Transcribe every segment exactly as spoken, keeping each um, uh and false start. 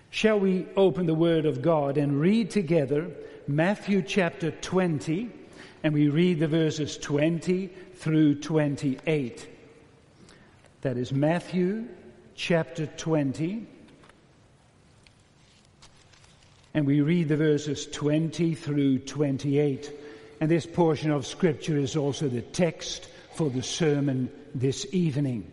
Shall we open the Word of God and read together Matthew chapter twenty, and we read the verses twenty through twenty-eight. That is Matthew chapter twenty, and we read the verses twenty through twenty-eight. And this portion of Scripture is also the text for the sermon this evening.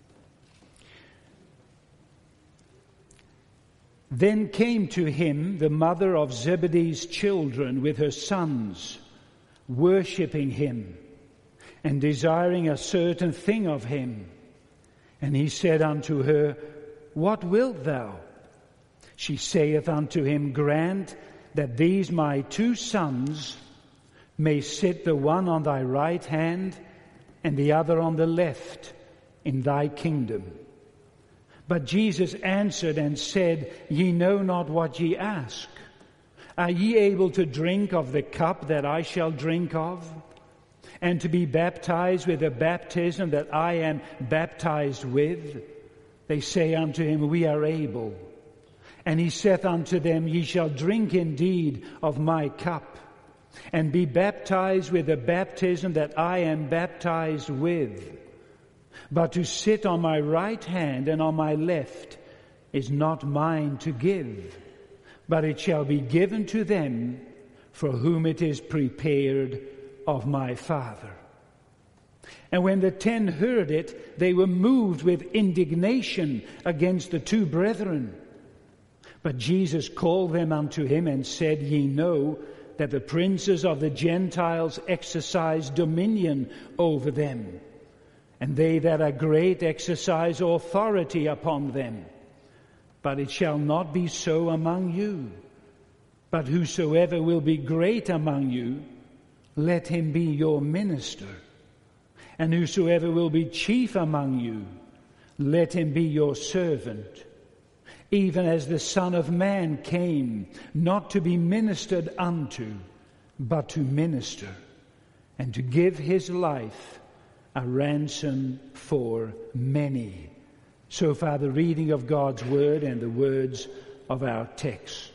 Then came to him the mother of Zebedee's children with her sons, worshipping him and desiring a certain thing of him. And he said unto her, What wilt thou? She saith unto him, Grant that these my two sons may sit the one on thy right hand and the other on the left in thy kingdom. But Jesus answered and said, Ye know not what ye ask. Are ye able to drink of the cup that I shall drink of, and to be baptized with the baptism that I am baptized with? They say unto him, We are able. And he saith unto them, Ye shall drink indeed of my cup, and be baptized with the baptism that I am baptized with. But to sit on my right hand and on my left is not mine to give, but it shall be given to them for whom it is prepared of my Father. And when the ten heard it, they were moved with indignation against the two brethren. But Jesus called them unto him and said, Ye know that the princes of the Gentiles exercise dominion over them, and they that are great exercise authority upon them. But it shall not be so among you. But whosoever will be great among you, let him be your minister. And whosoever will be chief among you, let him be your servant. Even as the Son of Man came, not to be ministered unto, but to minister, and to give his life a ransom for many. So far the reading of God's Word and the words of our text.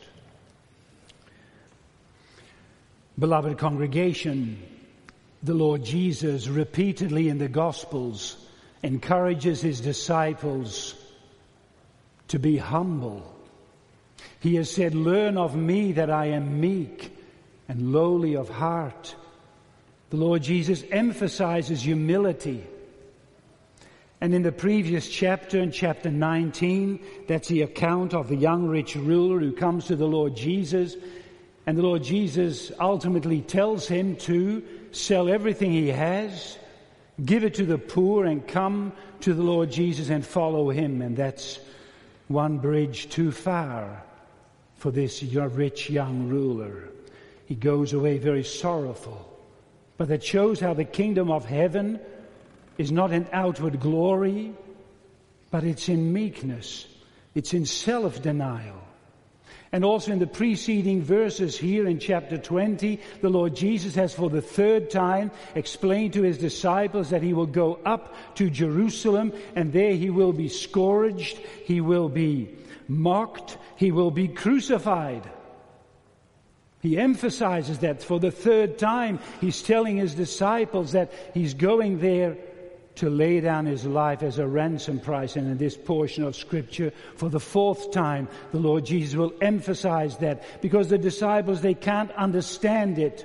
Beloved congregation, the Lord Jesus repeatedly in the Gospels encourages his disciples to be humble. He has said, Learn of me that I am meek and lowly of heart. The Lord Jesus emphasizes humility. And in the previous chapter, in chapter nineteen, that's the account of the young rich ruler who comes to the Lord Jesus. And the Lord Jesus ultimately tells him to sell everything he has, give it to the poor, and come to the Lord Jesus and follow him. And that's one bridge too far for this rich young ruler. He goes away very sorrowful. But that shows how the kingdom of heaven is not in outward glory, but it's in meekness. It's in self-denial. And also in the preceding verses here in chapter twenty, the Lord Jesus has for the third time explained to his disciples that he will go up to Jerusalem, and there he will be scourged, he will be mocked, he will be crucified. He emphasizes that for the third time. He's telling his disciples that he's going there to lay down his life as a ransom price. And in this portion of Scripture, for the fourth time, the Lord Jesus will emphasize that, because the disciples, they can't understand it.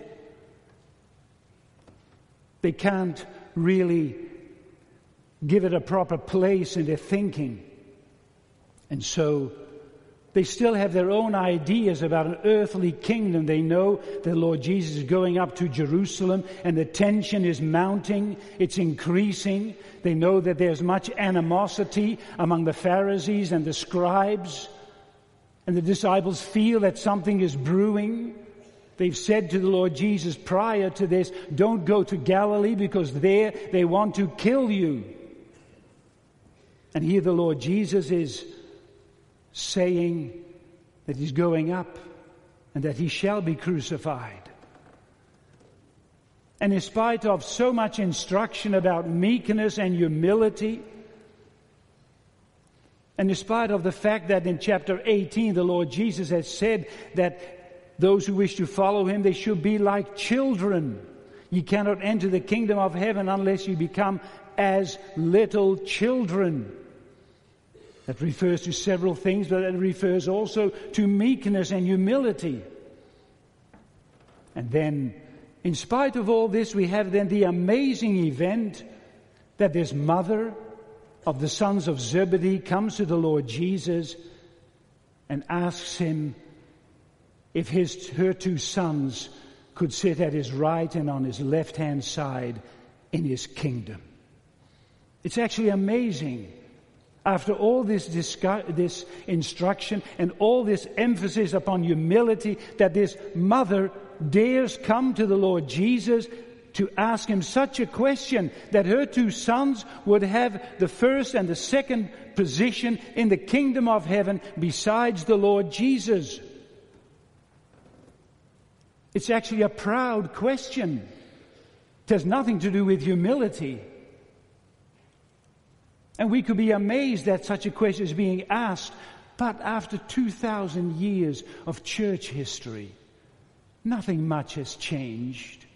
They can't really give it a proper place in their thinking. And so they still have their own ideas about an earthly kingdom. They know the Lord Jesus is going up to Jerusalem, and the tension is mounting, it's increasing. They know that there's much animosity among the Pharisees and the scribes, and the disciples feel that something is brewing. They've said to the Lord Jesus prior to this, Don't go to Galilee, because there they want to kill you. And here the Lord Jesus is saying that he's going up and that he shall be crucified. And in spite of so much instruction about meekness and humility, And in spite of the fact that in chapter eighteen, the Lord Jesus has said that those who wish to follow him, they should be like children. You cannot enter the kingdom of heaven unless you become as little children. That refers to several things, but it refers also to meekness and humility. And then, in spite of all this, we have then the amazing event that this mother of the sons of Zebedee comes to the Lord Jesus and asks him if his her two sons could sit at his right and on his left-hand side in his kingdom. It's actually amazing. After all this, discuss, this instruction and all this emphasis upon humility, that this mother dares come to the Lord Jesus to ask him such a question, that her two sons would have the first and the second position in the kingdom of heaven besides the Lord Jesus. It's actually a proud question. It has nothing to do with humility. And we could be amazed that such a question is being asked, but after two thousand years of church history, nothing much has changed.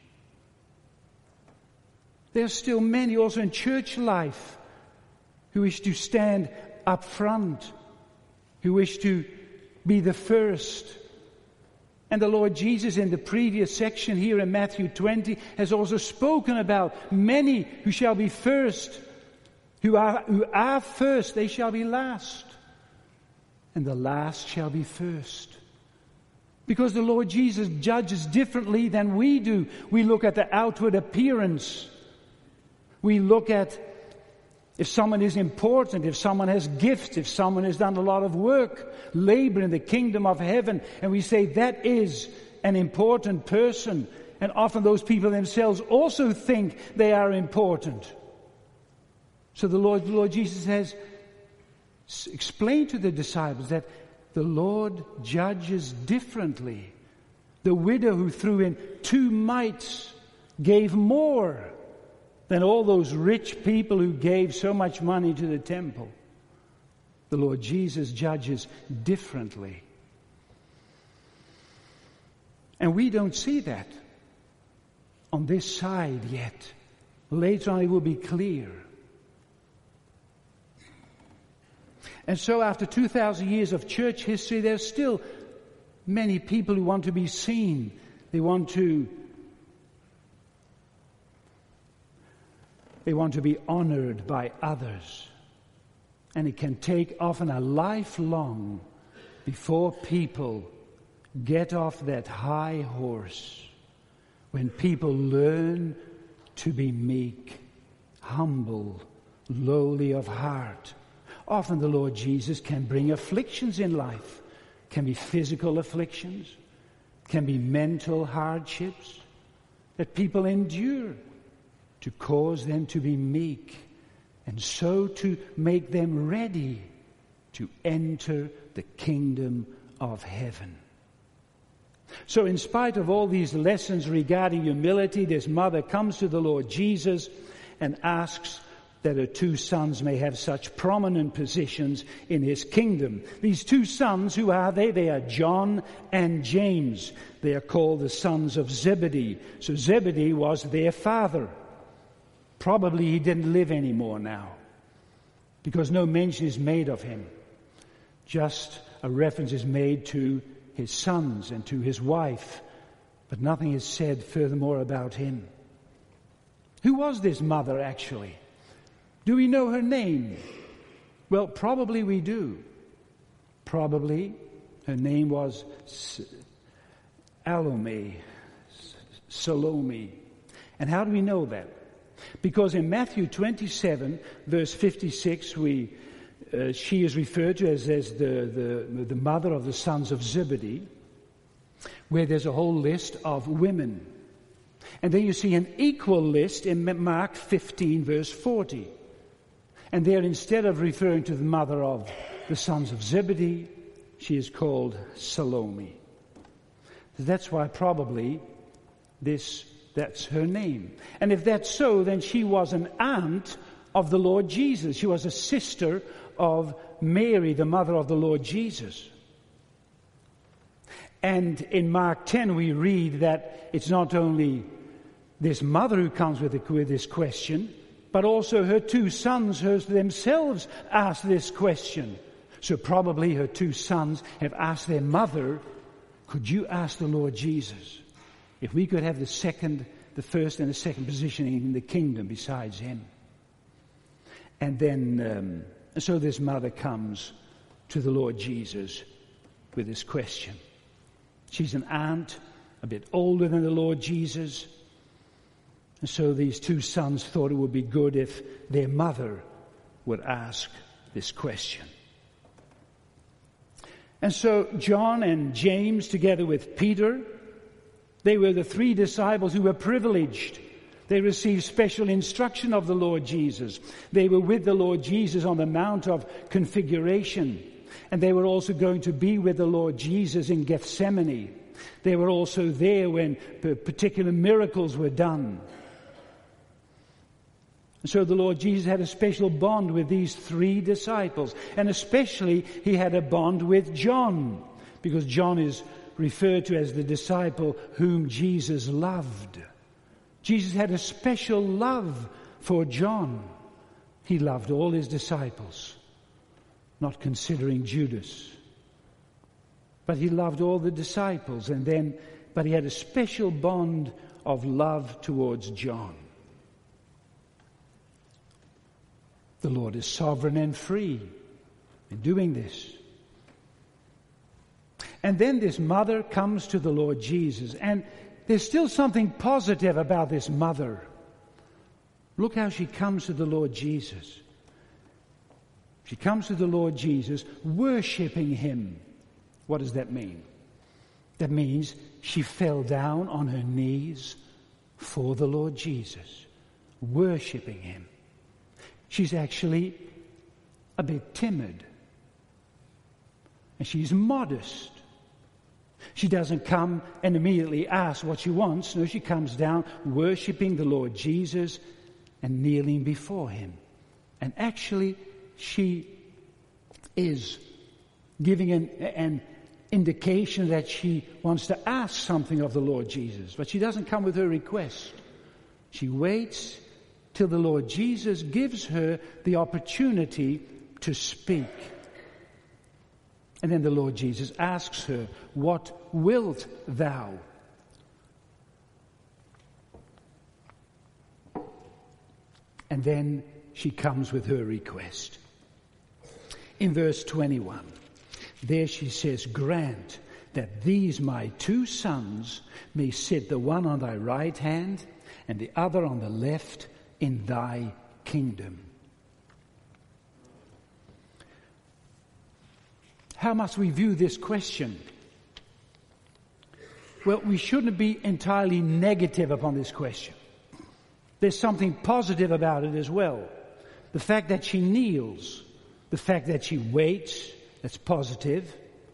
There are still many also in church life who wish to stand up front, who wish to be the first. And the Lord Jesus in the previous section here in Matthew twenty has also spoken about many who shall be first. Who are, who are first, they shall be last. And the last shall be first. Because the Lord Jesus judges differently than we do. We look at the outward appearance. We look at if someone is important, if someone has gifts, if someone has done a lot of work, labor in the kingdom of heaven. And we say that is an important person. And often those people themselves also think they are important. So the Lord, the Lord Jesus has explained to the disciples that the Lord judges differently. The widow who threw in two mites gave more than all those rich people who gave so much money to the temple. The Lord Jesus judges differently. And we don't see that on this side yet. Later on it will be clear. And so after two thousand years of church history, there's still many people who want to be seen. They want to they want to be honored by others. And it can take often a lifelong before people get off that high horse. When people learn to be meek, humble, lowly of heart. Often the Lord Jesus can bring afflictions in life. Can be physical afflictions. Can be mental hardships that people endure to cause them to be meek and so to make them ready to enter the kingdom of heaven. So in spite of all these lessons regarding humility, this mother comes to the Lord Jesus and asks that her two sons may have such prominent positions in his kingdom. These two sons, who are they? They are John and James. They are called the sons of Zebedee. So Zebedee was their father. Probably he didn't live anymore now, because no mention is made of him. Just a reference is made to his sons and to his wife, but nothing is said furthermore about him. Who was this mother actually? Do we know her name? Well, probably we do. Probably her name was Salome. Salome. And how do we know that? Because in Matthew twenty-seven, verse fifty-six, we uh, she is referred to as, as the, the, the mother of the sons of Zebedee, where there's a whole list of women. And then you see an equal list in Mark fifteen, verse forty. And there, instead of referring to the mother of the sons of Zebedee, she is called Salome. That's why probably this, that's her name. And if that's so, then she was an aunt of the Lord Jesus. She was a sister of Mary, the mother of the Lord Jesus. And in Mark ten we read that it's not only this mother who comes with, the, with this question, but also her two sons her themselves ask this question. So probably her two sons have asked their mother, could you ask the Lord Jesus if we could have the second, the first and the second positioning in the kingdom besides him? And then, um, so this mother comes to the Lord Jesus with this question. She's an aunt, a bit older than the Lord Jesus. And so these two sons thought it would be good if their mother would ask this question. And so John and James, together with Peter, they were the three disciples who were privileged. They received special instruction of the Lord Jesus. They were with the Lord Jesus on the Mount of Configuration. And they were also going to be with the Lord Jesus in Gethsemane. They were also there when particular miracles were done. So the Lord Jesus had a special bond with these three disciples. And especially he had a bond with John, because John is referred to as the disciple whom Jesus loved. Jesus had a special love for John. He loved all his disciples, not considering Judas. But he loved all the disciples, and then, but he had a special bond of love towards John. The Lord is sovereign and free in doing this. And then this mother comes to the Lord Jesus, and there's still something positive about this mother. Look how she comes to the Lord Jesus. She comes to the Lord Jesus, worshiping him. What does that mean? That means she fell down on her knees for the Lord Jesus, worshiping him. She's actually a bit timid. And she's modest. She doesn't come and immediately ask what she wants. No, she comes down worshiping the Lord Jesus and kneeling before him. And actually, she is giving an, an indication that she wants to ask something of the Lord Jesus. But she doesn't come with her request. She waits till the Lord Jesus gives her the opportunity to speak. And then the Lord Jesus asks her, what wilt thou? And then she comes with her request. In verse twenty-one, there she says, grant that these my two sons may sit, the one on thy right hand and the other on the left, in thy kingdom. How must we view this question? Well, we shouldn't be entirely negative upon this question. There's something positive about it as well. The fact that she kneels, the fact that she waits, that's positive.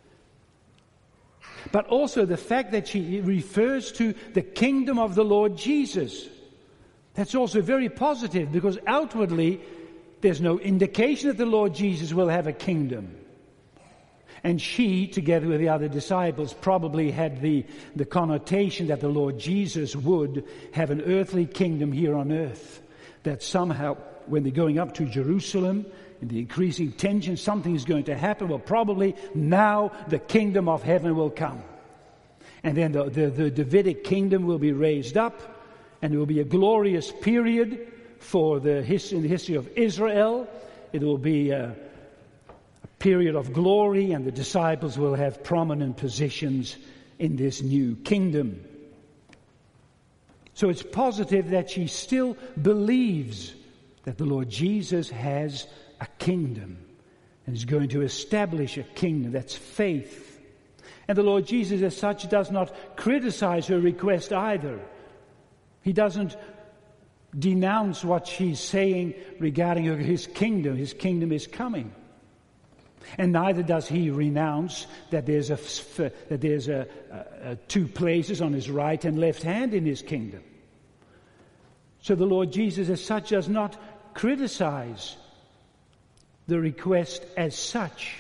But also the fact that she refers to the kingdom of the Lord Jesus. That's also very positive, because outwardly there's no indication that the Lord Jesus will have a kingdom. And she, together with the other disciples, probably had the, the connotation that the Lord Jesus would have an earthly kingdom here on earth. That somehow, when they're going up to Jerusalem, in the increasing tension, something is going to happen. Well, probably now the kingdom of heaven will come. And then the, the, the Davidic kingdom will be raised up, and it will be a glorious period for the his, in the history of Israel. It will be a, a period of glory, and the disciples will have prominent positions in this new kingdom. So it's positive that she still believes that the Lord Jesus has a kingdom and is going to establish a kingdom. That's faith. And the Lord Jesus as such does not criticize her request either. He doesn't denounce what she's saying regarding his kingdom. His kingdom is coming. And neither does he renounce that there's a that there's a, a, a two places on his right and left hand in his kingdom. So the Lord Jesus as such does not criticize the request as such.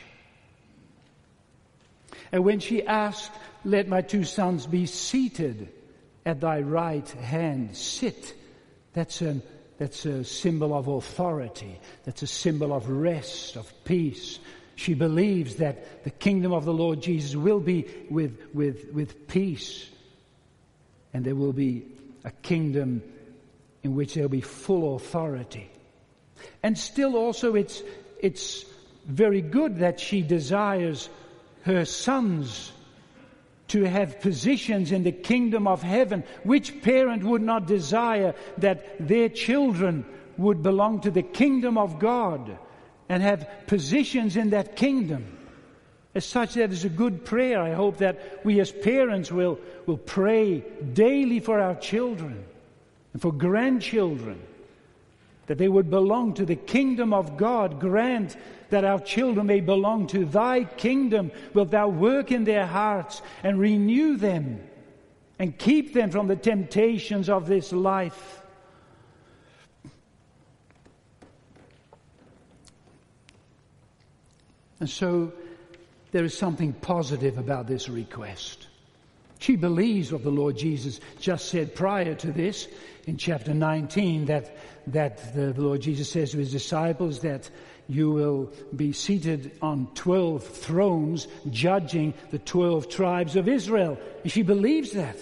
And when she asked, "Let my two sons be seated at thy right hand," sit, that's a, that's a symbol of authority. That's a symbol of rest, of peace. She believes that the kingdom of the Lord Jesus will be with, with, with peace. And there will be a kingdom in which there will be full authority. And still also it's, it's very good that she desires her sons to have positions in the kingdom of heaven. Which parent would not desire that their children would belong to the kingdom of God and have positions in that kingdom? As such, that is a good prayer. I hope that we as parents will, will pray daily for our children and for grandchildren, that they would belong to the kingdom of God. Grant that our children may belong to thy kingdom. Wilt thou work in their hearts and renew them and keep them from the temptations of this life. And so there is something positive about this request. She believes what the Lord Jesus just said prior to this in chapter nineteen, that, that the, the Lord Jesus says to his disciples that you will be seated on twelve thrones judging the twelve tribes of Israel. And she believes that.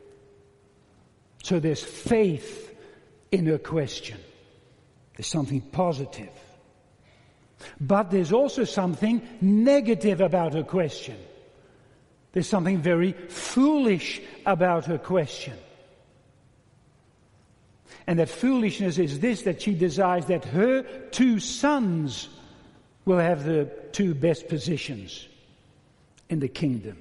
So there's faith in her question. There's something positive. But there's also something negative about her question. There's something very foolish about her question. And that foolishness is this, that she desires that her two sons will have the two best positions in the kingdom.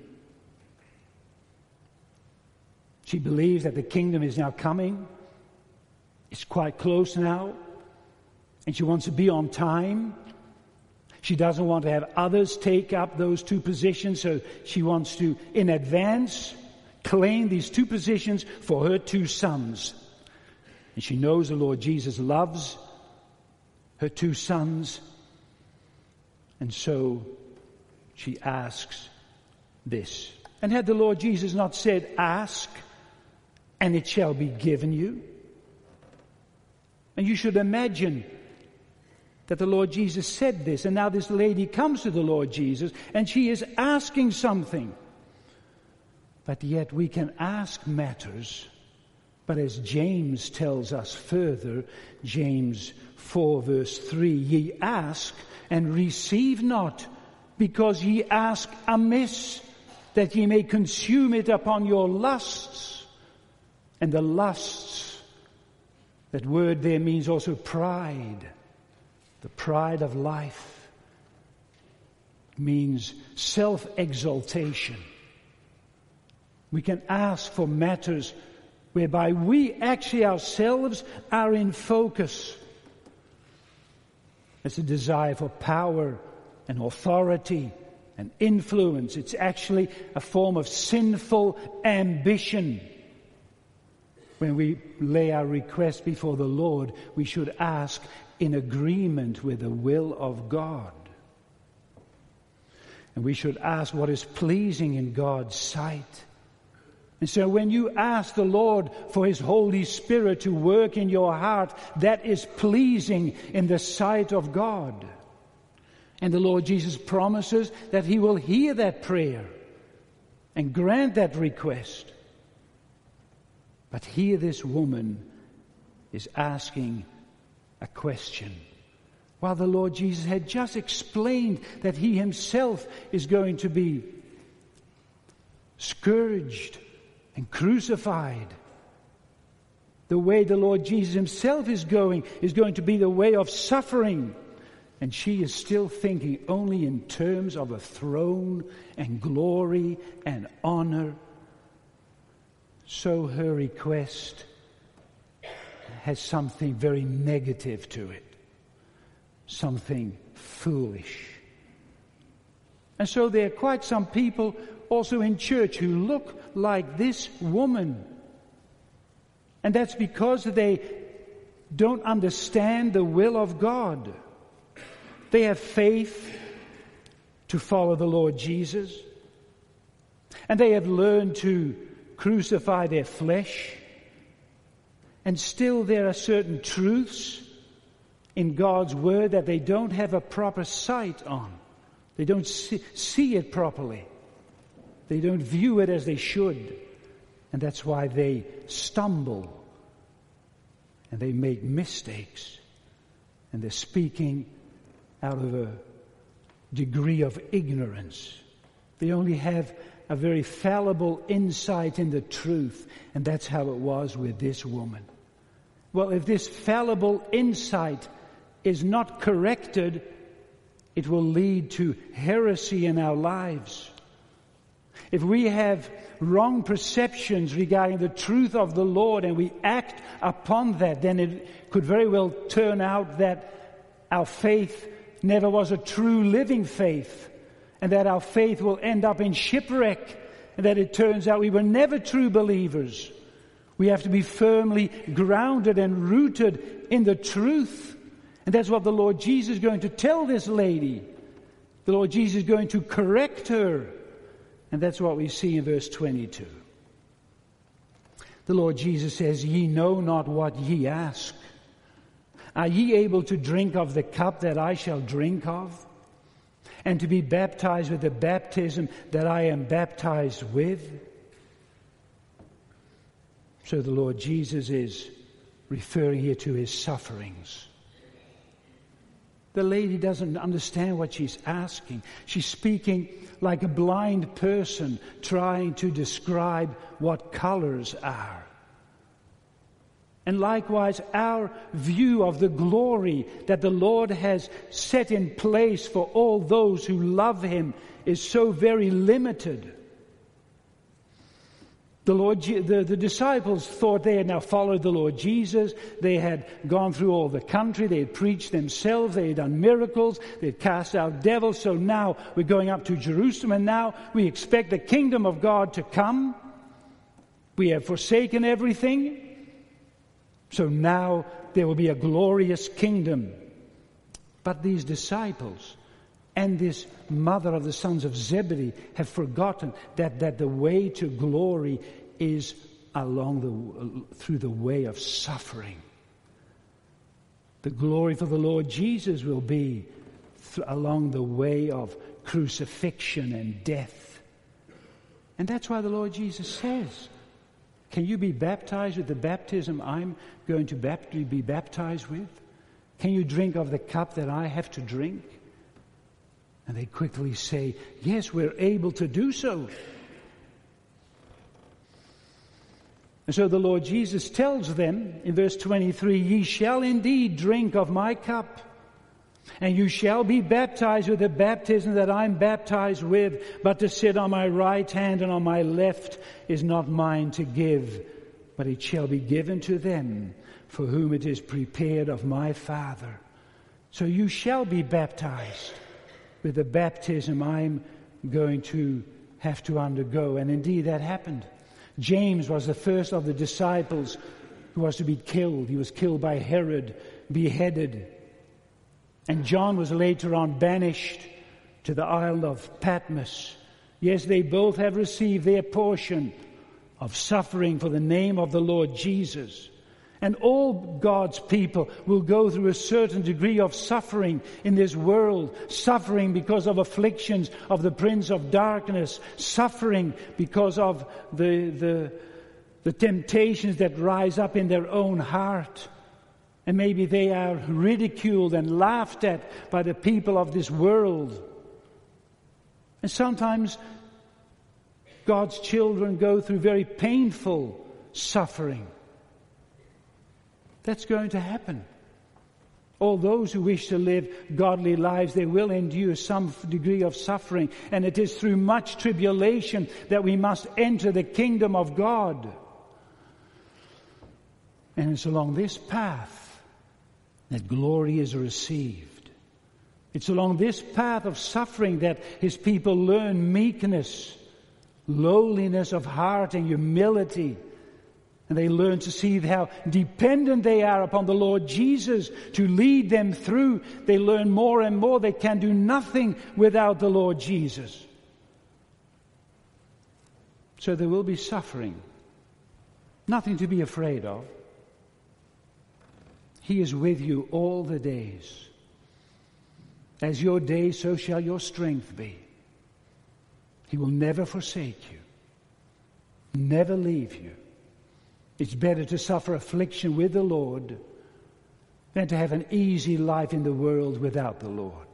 She believes that the kingdom is now coming. It's quite close now. And she wants to be on time. She doesn't want to have others take up those two positions, so she wants to, in advance, claim these two positions for her two sons. And she knows the Lord Jesus loves her two sons. And so she asks this. And had the Lord Jesus not said, "Ask, and it shall be given you"? And you should imagine that the Lord Jesus said this, and now this lady comes to the Lord Jesus, and she is asking something. But yet we can ask matters, but as James tells us further, James four verse three, ye ask and receive not, because ye ask amiss, that ye may consume it upon your lusts. And the lusts, that word there means also pride. The pride of life means self-exaltation. We can ask for matters whereby we actually ourselves are in focus. It's a desire for power and authority and influence. It's actually a form of sinful ambition. When we lay our request before the Lord, we should ask in agreement with the will of God. And we should ask what is pleasing in God's sight. And so when you ask the Lord for His Holy Spirit to work in your heart, that is pleasing in the sight of God. And the Lord Jesus promises that He will hear that prayer and grant that request. But here this woman is asking a question, while the Lord Jesus had just explained that He Himself is going to be scourged and crucified. The way the Lord Jesus Himself is going is going to be the way of suffering. And she is still thinking only in terms of a throne and glory and honor. So her request has something very negative to it. Something foolish. And so there are quite some people also in church who look like this woman. And that's because they don't understand the will of God. They have faith to follow the Lord Jesus. And they have learned to crucify their flesh. And still there are certain truths in God's Word that they don't have a proper sight on. They don't see, see it properly. They don't view it as they should. And that's why they stumble. And they make mistakes. And they're speaking out of a degree of ignorance. They only have a very fallible insight in the truth. And that's how it was with this woman. Well, if this fallible insight is not corrected, it will lead to heresy in our lives. If we have wrong perceptions regarding the truth of the Lord and we act upon that, then it could very well turn out that our faith never was a true living faith, and that our faith will end up in shipwreck, and that it turns out we were never true believers. We have to be firmly grounded and rooted in the truth. And that's what the Lord Jesus is going to tell this lady. The Lord Jesus is going to correct her. And that's what we see in verse twenty-two. The Lord Jesus says, "Ye know not what ye ask. Are ye able to drink of the cup that I shall drink of? And to be baptized with the baptism that I am baptized with?" So the Lord Jesus is referring here to his sufferings. The lady doesn't understand what she's asking. She's speaking like a blind person trying to describe what colors are. And likewise, our view of the glory that the Lord has set in place for all those who love him is so very limited. The Lord, the, the disciples thought they had now followed the Lord Jesus. They had gone through all the country. They had preached themselves. They had done miracles. They had cast out devils. So now we're going up to Jerusalem, and now we expect the kingdom of God to come. We have forsaken everything. So now there will be a glorious kingdom. But these disciples and this mother of the sons of Zebedee have forgotten that, that the way to glory is along the through the way of suffering. The glory for the Lord Jesus will be th- along the way of crucifixion and death. And that's why the Lord Jesus says, "Can you be baptized with the baptism I'm going to bapt- be baptized with? Can you drink of the cup that I have to drink?" And they quickly say, "Yes, we're able to do so." And so the Lord Jesus tells them in verse twenty-three, "Ye shall indeed drink of my cup, and you shall be baptized with the baptism that I'm baptized with, but to sit on my right hand and on my left is not mine to give, but it shall be given to them for whom it is prepared of my Father. So you shall be baptized with the baptism I'm going to have to undergo." And indeed that happened. James was the first of the disciples who was to be killed. He was killed by Herod, beheaded. And John was later on banished to the island of Patmos. Yes, they both have received their portion of suffering for the name of the Lord Jesus. And all God's people will go through a certain degree of suffering in this world. Suffering because of afflictions of the prince of darkness. Suffering because of the, the, the temptations that rise up in their own heart. And maybe they are ridiculed and laughed at by the people of this world. And sometimes God's children go through very painful suffering. That's going to happen. All those who wish to live godly lives, they will endure some degree of suffering. And it is through much tribulation that we must enter the kingdom of God. And it's along this path that glory is received. It's along this path of suffering that his people learn meekness, lowliness of heart and humility. And they learn to see how dependent they are upon the Lord Jesus to lead them through. They learn more and more they can do nothing without the Lord Jesus. So there will be suffering. Nothing to be afraid of. He is with you all the days. As your days, so shall your strength be. He will never forsake you. Never leave you. It's better to suffer affliction with the Lord than to have an easy life in the world without the Lord.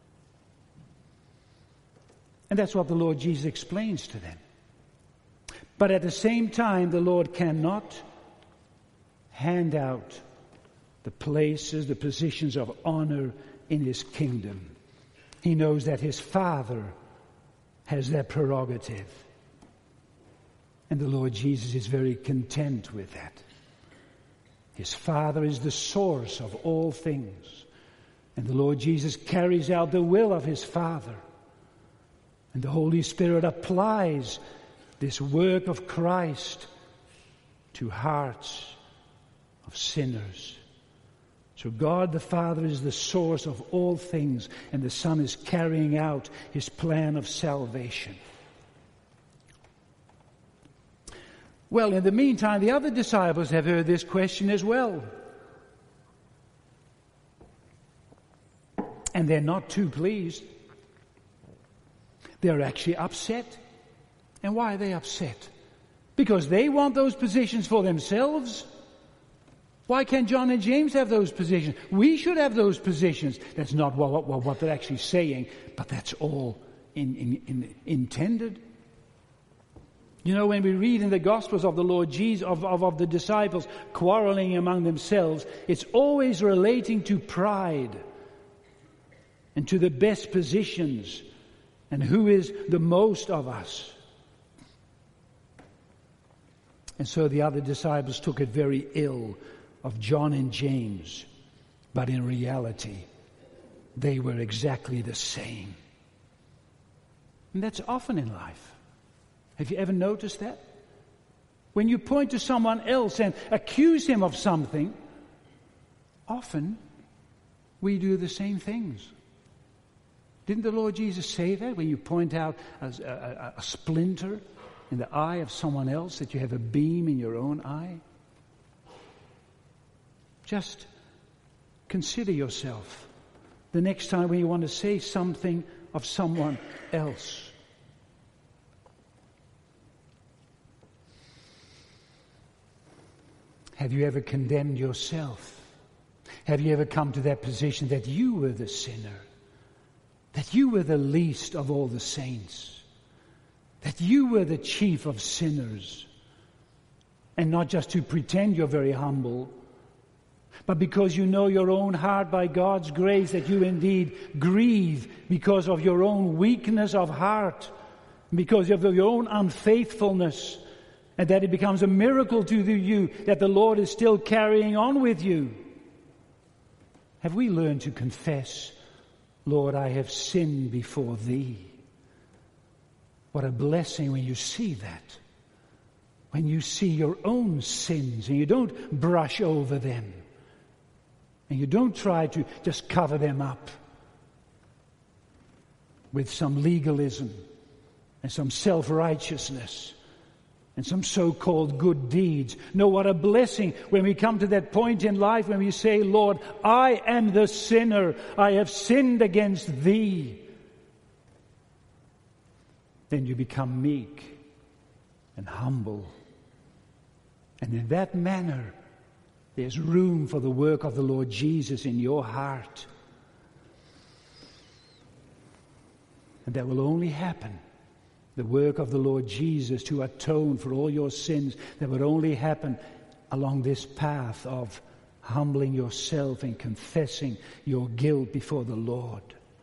And that's what the Lord Jesus explains to them. But at the same time, the Lord cannot hand out the places, the positions of honor in His kingdom. He knows that His Father has that prerogative. And the Lord Jesus is very content with that. His Father is the source of all things. And the Lord Jesus carries out the will of His Father. And the Holy Spirit applies this work of Christ to hearts of sinners. So God the Father is the source of all things, and the Son is carrying out His plan of salvation. Well, in the meantime, the other disciples have heard this question as well. And they're not too pleased. They're actually upset. And why are they upset? Because they want those positions for themselves. Why can't John and James have those positions? We should have those positions. That's not what, what, what they're actually saying, but that's all in, in, in, intended. You know, when we read in the Gospels of the Lord Jesus, of, of, of the disciples quarreling among themselves, it's always relating to pride and to the best positions and who is the most of us. And so the other disciples took it very ill of John and James, but in reality, they were exactly the same. And that's often in life. Have you ever noticed that? When you point to someone else and accuse him of something, often we do the same things. Didn't the Lord Jesus say that when you point out a, a, a splinter in the eye of someone else, that you have a beam in your own eye? Just consider yourself the next time when you want to say something of someone else. Have you ever condemned yourself? Have you ever come to that position that you were the sinner? That you were the least of all the saints? That you were the chief of sinners? And not just to pretend you're very humble, but because you know your own heart by God's grace that you indeed grieve because of your own weakness of heart, because of your own unfaithfulness, and that it becomes a miracle to you that the Lord is still carrying on with you. Have we learned to confess, Lord, I have sinned before Thee? What a blessing when you see that. When you see your own sins and you don't brush over them. And you don't try to just cover them up with some legalism and some self-righteousness and some so-called good deeds. No, what a blessing when we come to that point in life when we say, Lord, I am the sinner. I have sinned against Thee. Then you become meek and humble. And in that manner, there's room for the work of the Lord Jesus in your heart. And that will only happen. The work of the Lord Jesus to atone for all your sins, that would only happen along this path of humbling yourself and confessing your guilt before the Lord.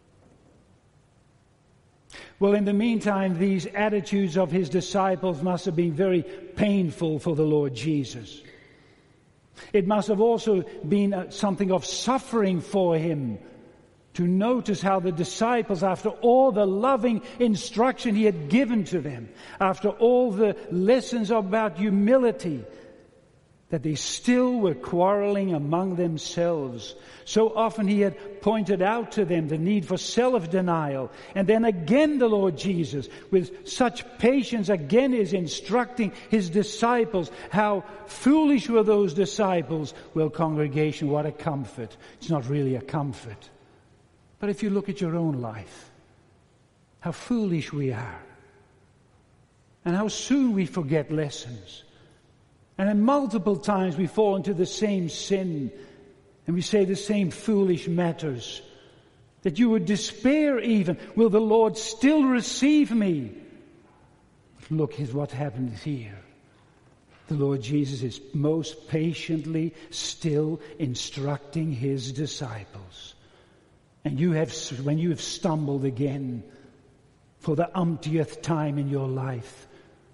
Well, in the meantime, these attitudes of His disciples must have been very painful for the Lord Jesus. It must have also been something of suffering for Him to notice how the disciples, after all the loving instruction He had given to them, after all the lessons about humility that they still were quarreling among themselves. So often he had pointed out to them the need for self-denial. And then again the Lord Jesus, with such patience, again is instructing his disciples. How foolish were those disciples? Well, congregation, what a comfort. It's not really a comfort. But if you look at your own life, how foolish we are. And how soon we forget lessons. And then multiple times we fall into the same sin and we say the same foolish matters. That you would despair even. Will the Lord still receive me? Look, here's what happens here. The Lord Jesus is most patiently still instructing his disciples. And you have, when you have stumbled again for the umptieth time in your life,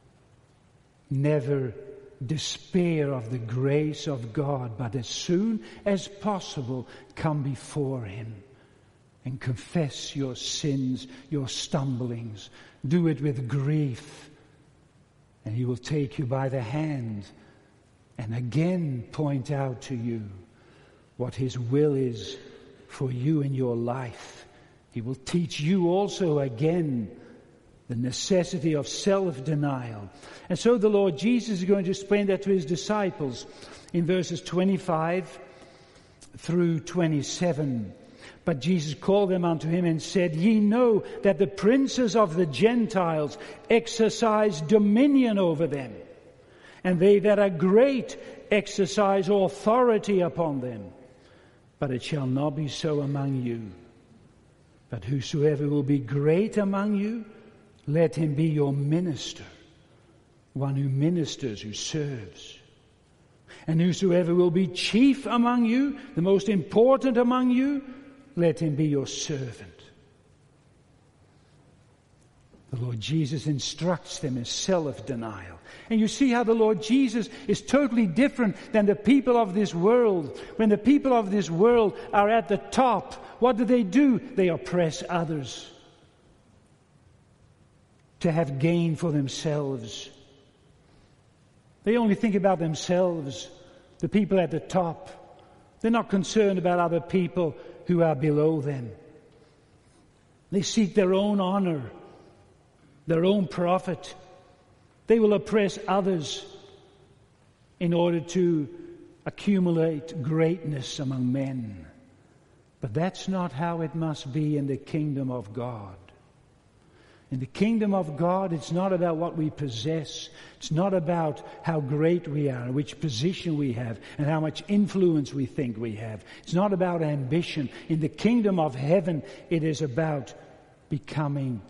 never despair of the grace of God, but as soon as possible come before him and confess your sins, your stumblings. Do it with grief, and he will take you by the hand and again point out to you what his will is for you in your life. He will teach you also again the necessity of self-denial. And so the Lord Jesus is going to explain that to his disciples in verses twenty-five through twenty-seven. But Jesus called them unto him and said, Ye know that the princes of the Gentiles exercise dominion over them, and they that are great exercise authority upon them. But it shall not be so among you. But whosoever will be great among you, let him be your minister, one who ministers, who serves. And whosoever will be chief among you, the most important among you, let him be your servant. The Lord Jesus instructs them in self-denial. And you see how the Lord Jesus is totally different than the people of this world. When the people of this world are at the top, what do they do? They oppress others to have gain for themselves. They only think about themselves, the people at the top. They're not concerned about other people who are below them. They seek their own honor, their own profit. They will oppress others in order to accumulate greatness among men. But that's not how it must be in the kingdom of God. In the kingdom of God, it's not about what we possess. It's not about how great we are, which position we have, and how much influence we think we have. It's not about ambition. In the kingdom of heaven, it is about becoming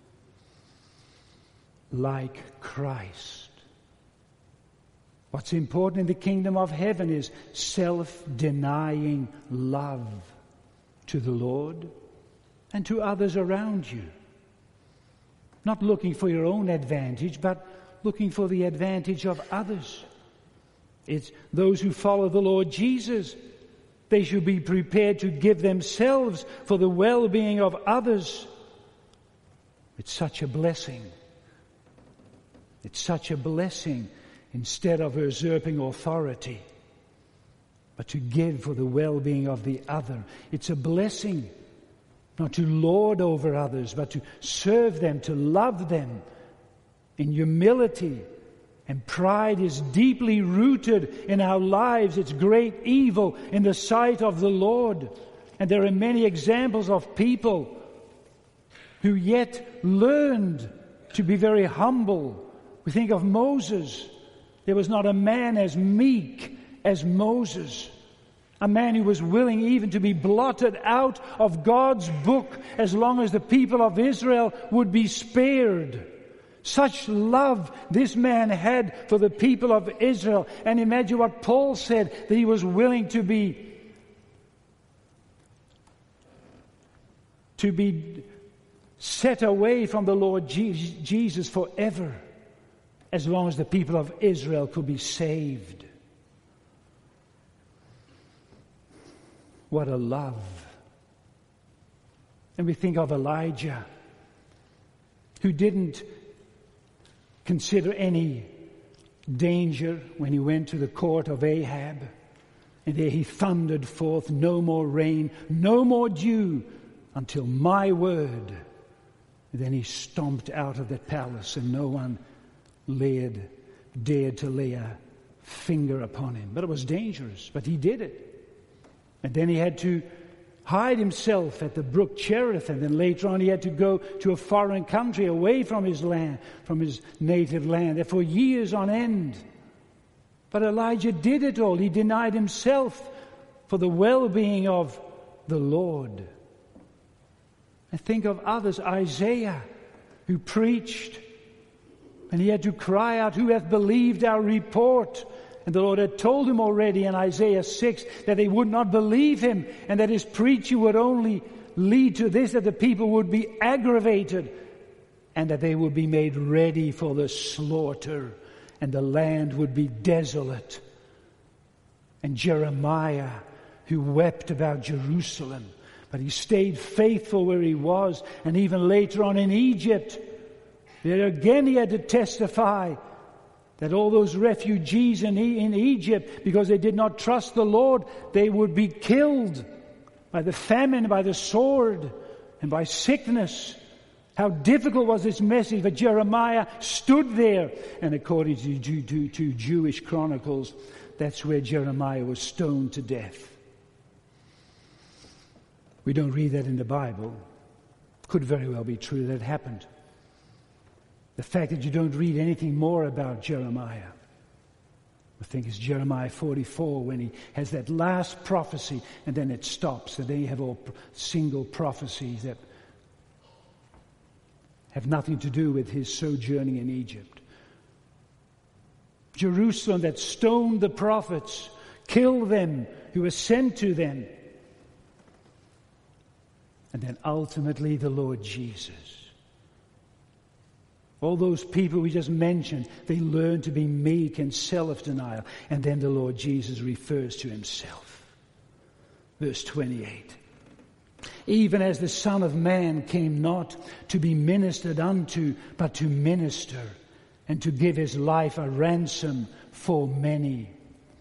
like Christ. What's important in the kingdom of heaven is self-denying love to the Lord and to others around you. Not looking for your own advantage, but looking for the advantage of others. It's those who follow the Lord Jesus. They should be prepared to give themselves for the well-being of others. It's such a blessing. It's such a blessing instead of usurping authority, but to give for the well-being of the other. It's a blessing. Not to lord over others, but to serve them, to love them in humility. And pride is deeply rooted in our lives. It's great evil in the sight of the Lord. And there are many examples of people who yet learned to be very humble. We think of Moses. There was not a man as meek as Moses. A man who was willing even to be blotted out of God's book as long as the people of Israel would be spared. Such love this man had for the people of Israel. And imagine what Paul said, that he was willing to be to be set away from the Lord Jesus forever, as long as the people of Israel could be saved. What a love. And we think of Elijah, who didn't consider any danger when he went to the court of Ahab. And there he thundered forth, no more rain, no more dew, until my word. And then he stomped out of that palace, and no one laid, dared to lay a finger upon him. But it was dangerous, but he did it. And then he had to hide himself at the brook Cherith, and then later on he had to go to a foreign country away from his land, from his native land, there for years on end. But Elijah did it all. He denied himself for the well-being of the Lord. And think of others, Isaiah, who preached, and he had to cry out, who hath believed our report? And the Lord had told him already in Isaiah six that they would not believe him, and that his preaching would only lead to this, that the people would be aggravated, and that they would be made ready for the slaughter, and the land would be desolate. And Jeremiah, who wept about Jerusalem, but he stayed faithful where he was, and even later on in Egypt, there again he had to testify that all those refugees in, in Egypt, because they did not trust the Lord, they would be killed by the famine, by the sword, and by sickness. How difficult was this message, but Jeremiah stood there. And according to, to, to Jewish chronicles, that's where Jeremiah was stoned to death. We don't read that in the Bible. Could very well be true that it happened. The fact that you don't read anything more about Jeremiah, I think it's Jeremiah forty-four when he has that last prophecy, and then it stops. And then you have all single prophecies that have nothing to do with his sojourning in Egypt. Jerusalem that stoned the prophets, killed them who were sent to them. And then ultimately the Lord Jesus. All those people we just mentioned, they learn to be meek and self-denial. And then the Lord Jesus refers to himself. Verse twenty-eight. Even as the Son of Man came not to be ministered unto, but to minister, and to give his life a ransom for many.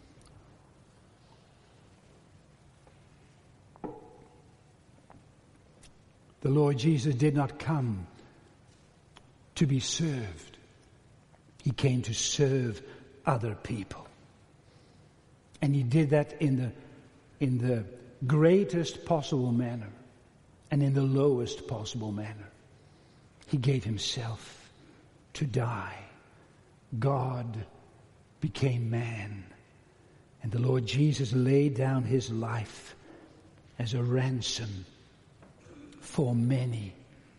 The Lord Jesus did not come to be served. He came to serve other people. And he did that in the, in the greatest possible manner and in the lowest possible manner. He gave himself to die. God became man. And the Lord Jesus laid down his life as a ransom for many.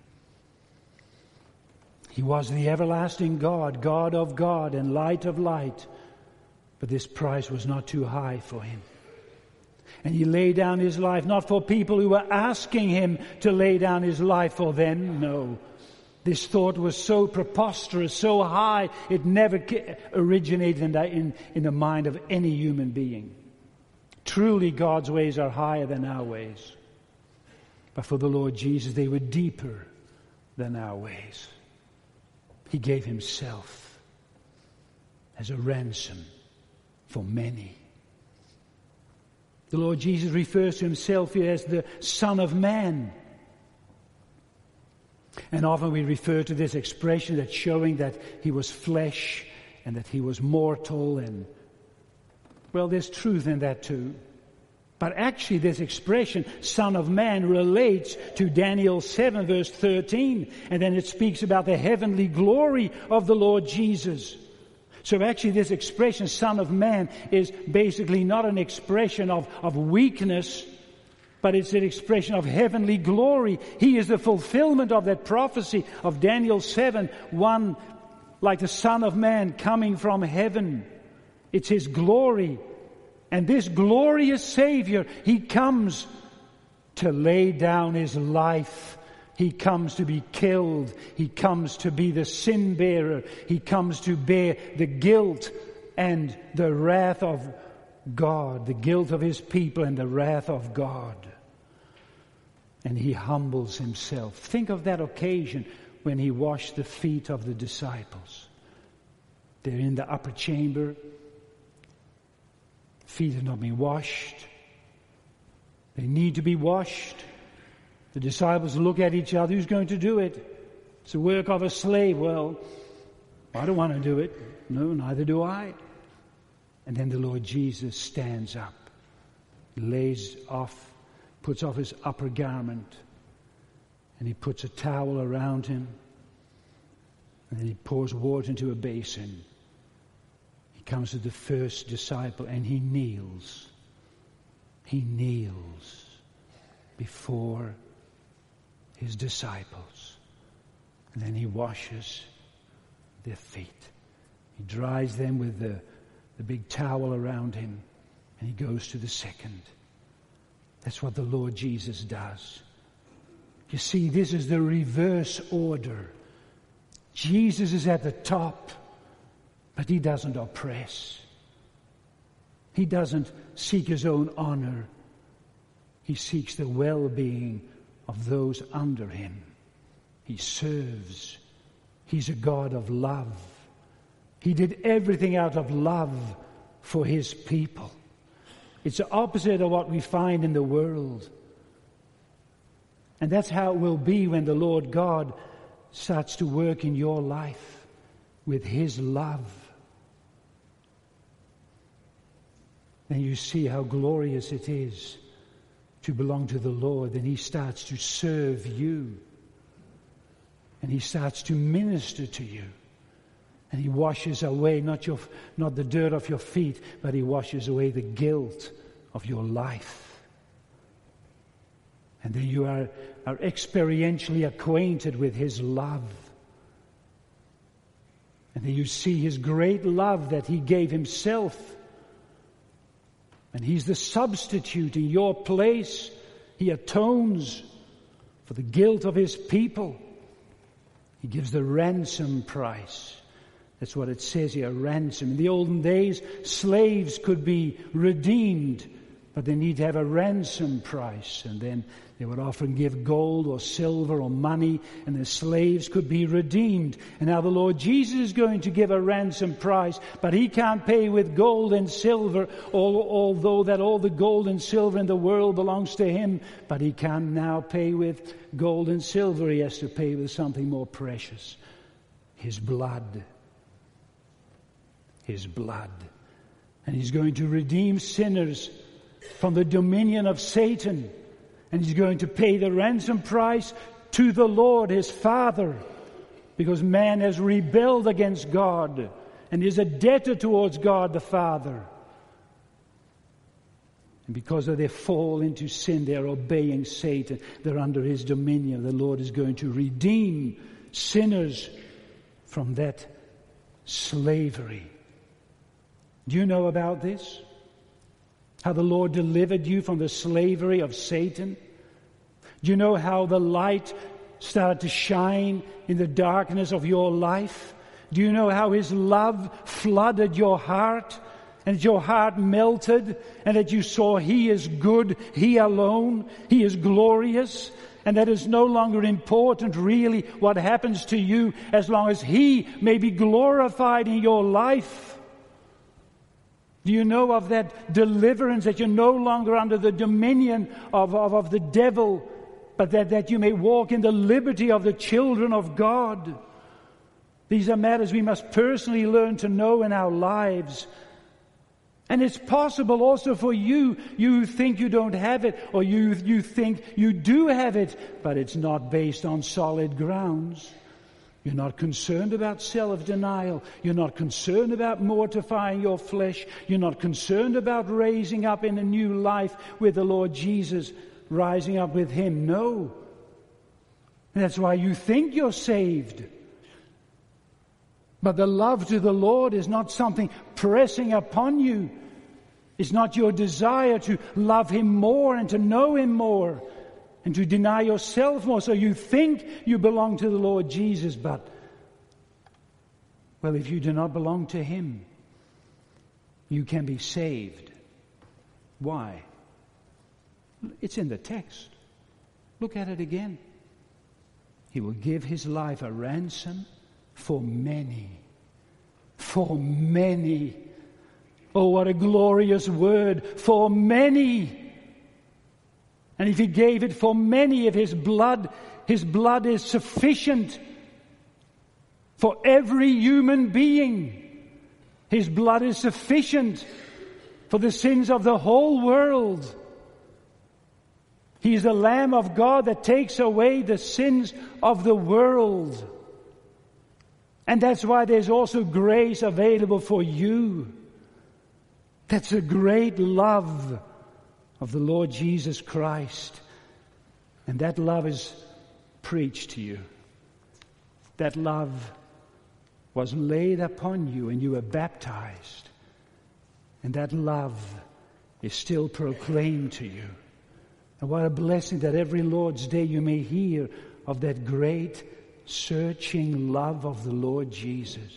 He was the everlasting God, God of God and light of light. But this price was not too high for him. And he laid down his life not for people who were asking him to lay down his life for them. No. This thought was so preposterous, so high, it never originated in the, in, in the mind of any human being. Truly, God's ways are higher than our ways. But for the Lord Jesus, they were deeper than our ways. He gave himself as a ransom for many. The Lord Jesus refers to himself here as the Son of Man. And often we refer to this expression that's showing that he was flesh and that he was mortal. And, well, there's truth in that too. But actually this expression, Son of Man, relates to Daniel seven verse thirteen. And then it speaks about the heavenly glory of the Lord Jesus. So actually this expression, Son of Man, is basically not an expression of, of weakness, but it's an expression of heavenly glory. He is the fulfillment of that prophecy of Daniel seven, one like the Son of Man coming from heaven. It's his glory. And this glorious Savior, he comes to lay down his life. He comes to be killed. He comes to be the sin bearer. He comes to bear the guilt and the wrath of God, the guilt of his people and the wrath of God. And he humbles himself. Think of that occasion when he washed the feet of the disciples. They're in the upper chamber. Feet have not been washed. They need to be washed. The disciples look at each other. Who's going to do it? It's the work of a slave. Well, I don't want to do it. No, neither do I. And then the Lord Jesus stands up, lays off, puts off his upper garment, and he puts a towel around him, and then he pours water into a basin. He comes to the first disciple and he kneels. He kneels before his disciples. And then he washes their feet. He dries them with the, the big towel around him, and he goes to the second. That's what the Lord Jesus does. You see, this is the reverse order. Jesus is at the top, but he doesn't oppress. He doesn't seek his own honor. He seeks the well-being of those under him. He serves. He's a God of love. He did everything out of love for his people. It's the opposite of what we find in the world. And that's how it will be when the Lord God starts to work in your life with his love. Then you see how glorious it is to belong to the Lord. Then he starts to serve you. And he starts to minister to you. And he washes away not your, not the dirt off your feet, but he washes away the guilt of your life. And then you are, are experientially acquainted with his love. And then you see his great love that he gave himself. And he's the substitute in your place. He atones for the guilt of his people. He gives the ransom price. That's what it says here, ransom. In the olden days, slaves could be redeemed, but they need to have a ransom price. And then they would often give gold or silver or money, and the slaves could be redeemed. And now the Lord Jesus is going to give a ransom price, but he can't pay with gold and silver, although that all the gold and silver in the world belongs to him. But he can now pay with gold and silver. He has to pay with something more precious, his blood. His blood. And he's going to redeem sinners from the dominion of Satan. And he's going to pay the ransom price to the Lord, his Father, because man has rebelled against God and is a debtor towards God the Father. And because of their fall into sin, they're obeying Satan. They're under his dominion. The Lord is going to redeem sinners from that slavery. Do you know about this? How the Lord delivered you from the slavery of Satan? Do you know how the light started to shine in the darkness of your life? Do you know how his love flooded your heart? And your heart melted, and that you saw he is good, he alone, he is glorious, and that it's no longer important really what happens to you as long as he may be glorified in your life. Do you know of that deliverance, that you're no longer under the dominion of, of, of the devil, but that, that you may walk in the liberty of the children of God? These are matters we must personally learn to know in our lives. And it's possible also for you, you think you don't have it, or you, you think you do have it, but it's not based on solid grounds. You're not concerned about self-denial. You're not concerned about mortifying your flesh. You're not concerned about raising up in a new life with the Lord Jesus, rising up with him. No. And that's why you think you're saved. But the love to the Lord is not something pressing upon you. It's not your desire to love him more and to know him more and to deny yourself more. So you think you belong to the Lord Jesus, but, well, if you do not belong to him, you can be saved. Why? It's in the text. Look at it again. He will give his life a ransom for many. for many. Oh, what a glorious word, for many. And if he gave it for many, if his blood, his blood is sufficient for every human being. His blood is sufficient for the sins of the whole world. He is the Lamb of God that takes away the sins of the world. And that's why there's also grace available for you. That's the great love of the Lord Jesus Christ. And that love is preached to you. That love was laid upon you and you were baptized. And that love is still proclaimed to you. And what a blessing that every Lord's Day you may hear of that great searching love of the Lord Jesus.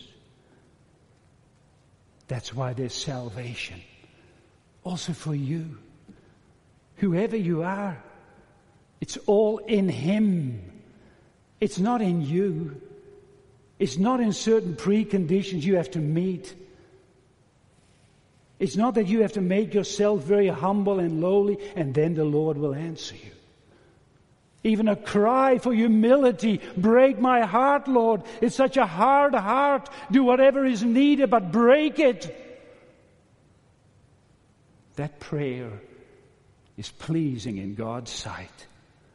That's why there's salvation. Also for you. Whoever you are, it's all in Him. It's not in you. It's not in certain preconditions you have to meet. It's not that you have to make yourself very humble and lowly and then the Lord will answer you. Even a cry for humility, break my heart, Lord. It's such a hard heart. Do whatever is needed, but break it. That prayer is pleasing in God's sight.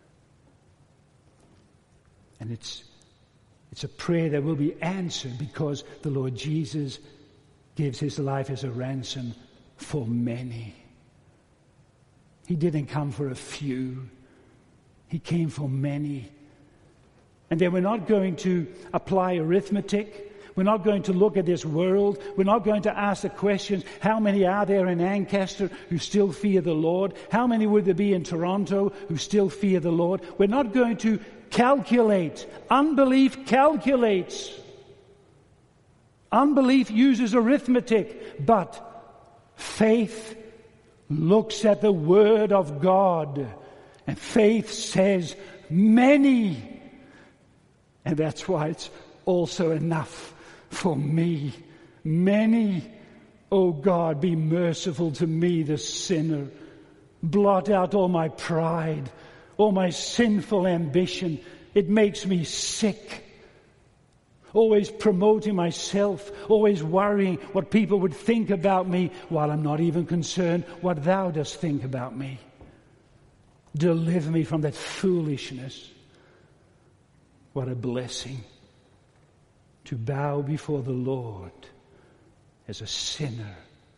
And it's, it's a prayer that will be answered because the Lord Jesus gives His life as a ransom for many. He didn't come for a few. He came for many. And then we're not going to apply arithmetic. We're not going to look at this world. We're not going to ask the questions, how many are there in Ancaster who still fear the Lord? How many would there be in Toronto who still fear the Lord? We're not going to calculate. Unbelief calculates. Unbelief uses arithmetic, but faith looks at the Word of God. And faith says many. And that's why it's also enough for me. Many. Oh God, be merciful to me, the sinner. Blot out all my pride, all my sinful ambition. It makes me sick. Always promoting myself, always worrying what people would think about me, while I'm not even concerned what Thou dost think about me. Deliver me from that foolishness. What a blessing to bow before the Lord as a sinner.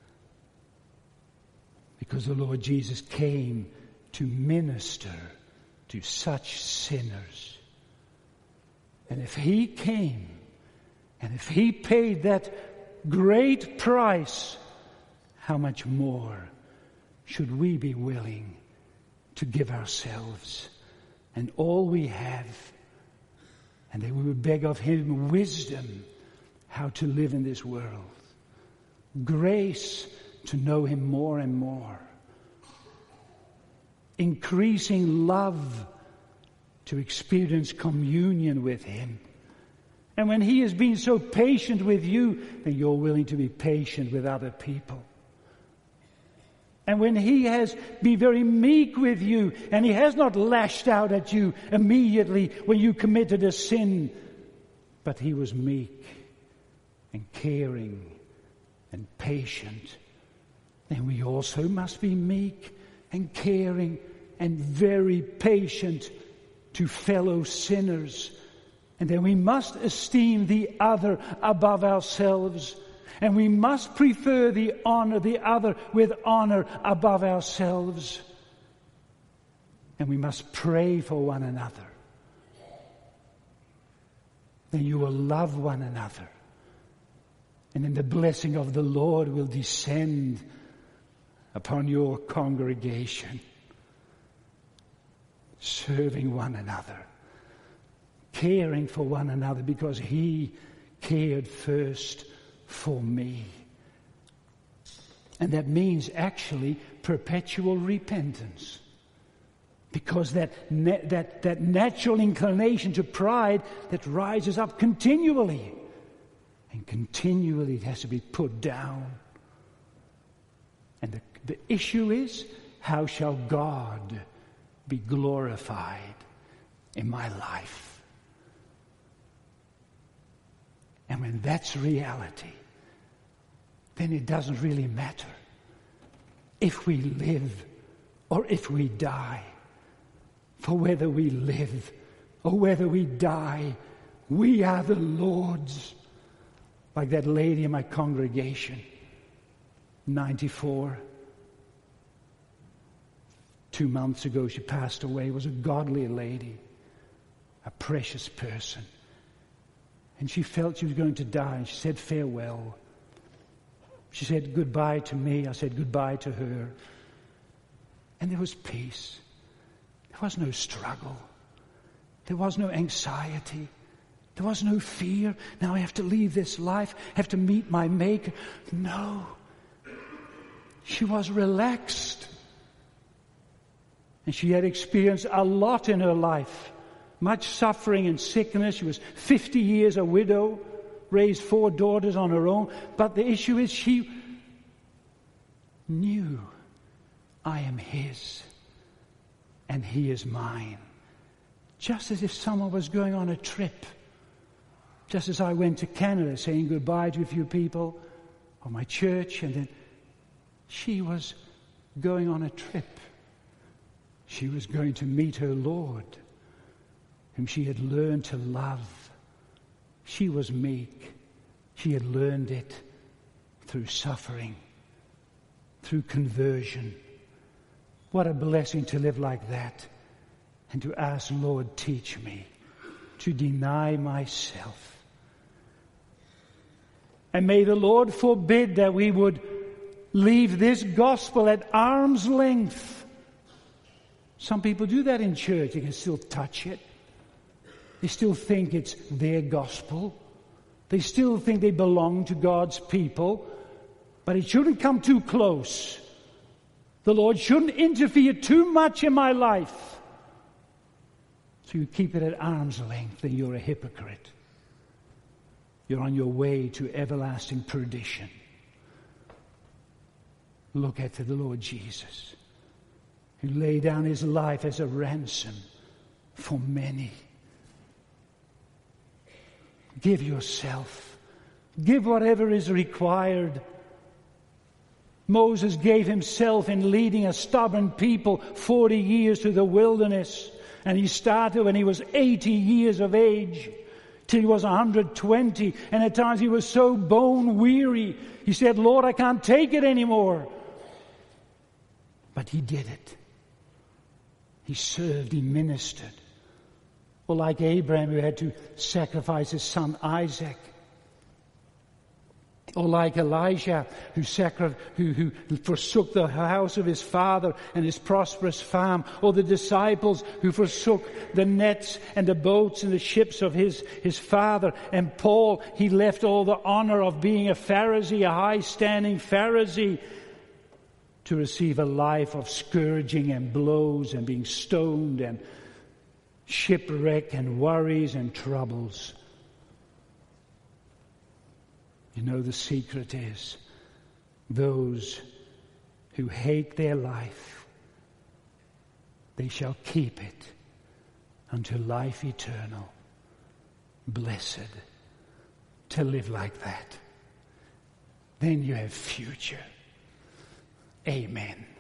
Because the Lord Jesus came to minister to such sinners. And if He came, and if He paid that great price, how much more should we be willing to give ourselves and all we have, and that we would beg of Him wisdom how to live in this world, grace to know Him more and more, increasing love to experience communion with Him. And when He has been so patient with you, then you're willing to be patient with other people. And when He has been very meek with you, and He has not lashed out at you immediately when you committed a sin, but He was meek and caring and patient, then we also must be meek and caring and very patient to fellow sinners. And then we must esteem the other above ourselves. And we must prefer the honor, the other with honor above ourselves. And we must pray for one another. Then you will love one another. And then the blessing of the Lord will descend upon your congregation. Serving one another. Caring for one another because He cared first for me. And that means actually perpetual repentance. Because that, na- that, that natural inclination to pride that rises up continually. And continually it has to be put down. And the, the issue is, how shall God be glorified in my life? And when that's reality, then it doesn't really matter if we live or if we die. For whether we live or whether we die, we are the Lord's. Like that lady in my congregation, ninety-four. Two months ago she passed away. Was a godly lady, a precious person. And she felt she was going to die, and she said farewell. She said goodbye to me. I said goodbye to her. And there was peace. There was no struggle. There was no anxiety. There was no fear. Now I have to leave this life, have to meet my Maker. No. She was relaxed. And she had experienced a lot in her life. Much suffering and sickness. She was fifty years a widow, raised four daughters on her own. But the issue is she knew, I am His and He is mine. Just as if someone was going on a trip. Just as I went to Canada saying goodbye to a few people of my church, and then she was going on a trip. She was going to meet her Lord, whom she had learned to love. She was meek. She had learned it through suffering, through conversion. What a blessing to live like that and to ask, Lord, teach me to deny myself. And may the Lord forbid that we would leave this gospel at arm's length. Some people do that in church. They can still touch it. They still think it's their gospel. They still think they belong to God's people. But it shouldn't come too close. The Lord shouldn't interfere too much in my life. So you keep it at arm's length, then you're a hypocrite. You're on your way to everlasting perdition. Look at the Lord Jesus, who laid down His life as a ransom for many. Give yourself. Give whatever is required. Moses gave himself in leading a stubborn people forty years through the wilderness. And he started when he was eighty years of age, till he was one hundred twenty. And at times he was so bone weary. He said, Lord, I can't take it anymore. But he did it. He served, he ministered. Or like Abraham, who had to sacrifice his son Isaac. Or like Elijah, who, sacri- who, who forsook the house of his father and his prosperous farm. Or the disciples who forsook the nets and the boats and the ships of his, his father. And Paul, he left all the honor of being a Pharisee, a high-standing Pharisee, to receive a life of scourging and blows and being stoned and shipwreck and worries and troubles. You know, the secret is those who hate their life, they shall keep it unto life eternal. Blessed to live like that. Then you have future. Amen.